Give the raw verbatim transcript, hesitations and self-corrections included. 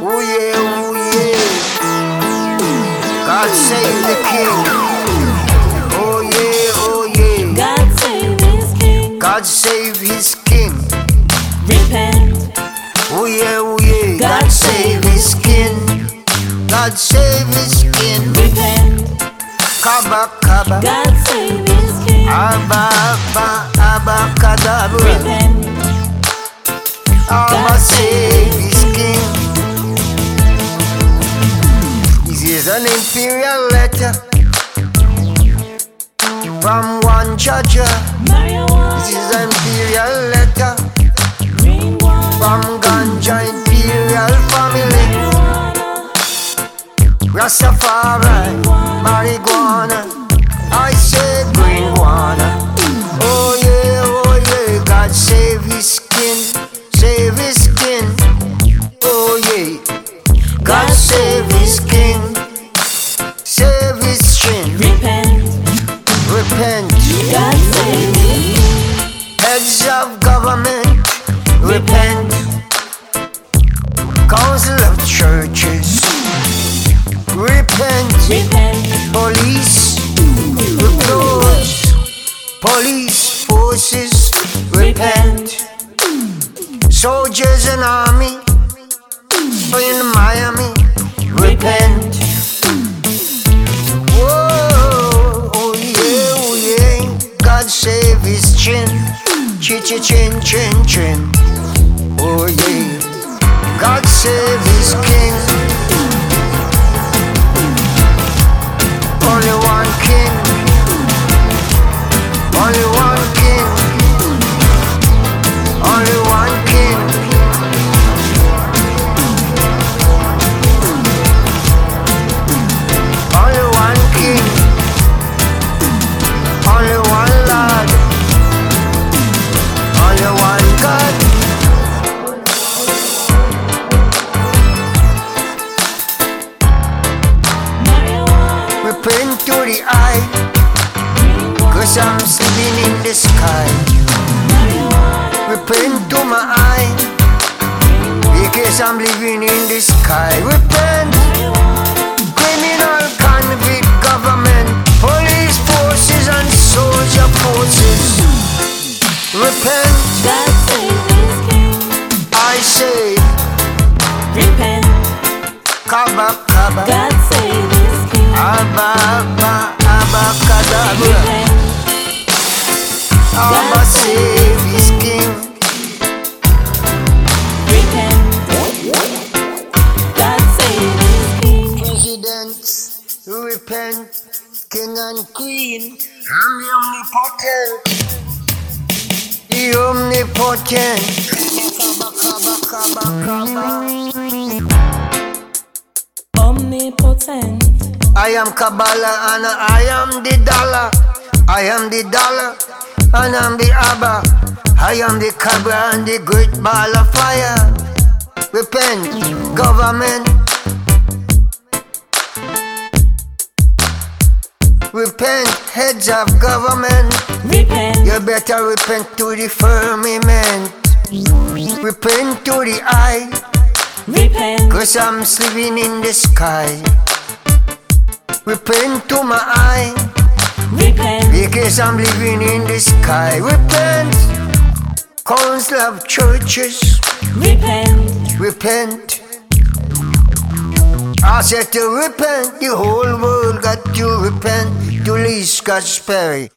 Oh yeah, oh yeah. God save the king. Oh yeah, oh yeah. God save his king. God save his king. Repent. Oh yeah, oh yeah. God God save his king. God save his king. Repent. Kaba kaba. God save his king. Abba abba abba kadabra. Repent. Abba save his king. This is an imperial letter from one judge. This is an imperial letter from Ganja imperial family. Rastafari, marijuana, I say green guana. Oh yeah, oh yeah, God save his skin, save his skin. Oh yeah, God save his king, save his chin. Repent. Repent. God save his king. Heads of government, repent. Council of churches, repent. Repent. Police, reproach. Police forces, repent. Soldiers and army in Miami, repent. Whoa, oh yeah, oh yeah. God save his chin, chin, chin, chin, chin, chin. Oh yeah. God save his king. Only one king. Only one king. Only one king. Only one king. Only one Lord. Only one God. Repent to the eye, cause I'm sleeping in the sky. Repent to my eye, because I'm living in the sky. Repent, criminal convict government, police forces and soldier forces. Repent, God save his king. I say, Repent. kaba kaba. God save his king. Abba, Abba, Abba, Kadabra. Repent. Abba save his king. Repent. God save his king. Presidents, repent. King and queen. I'm the omnipotent. The omnipotent. Kaba, kaba, kaba, kaba. Omnipotent. I am Kabbalah and I am the dollar. I am the dollar and I'm the Abba. I am the Cobra and the great ball of fire. Repent, government. Repent, heads of government. Repent. You better repent to the firmament. Repent to the eye, Repent. cause I'm sleeping in the sky. Repent to my eye, Repent. because I'm living in the sky. Repent, council of churches. Repent. Repent. I said to repent, the whole world got to repent to leave Scotch Perry.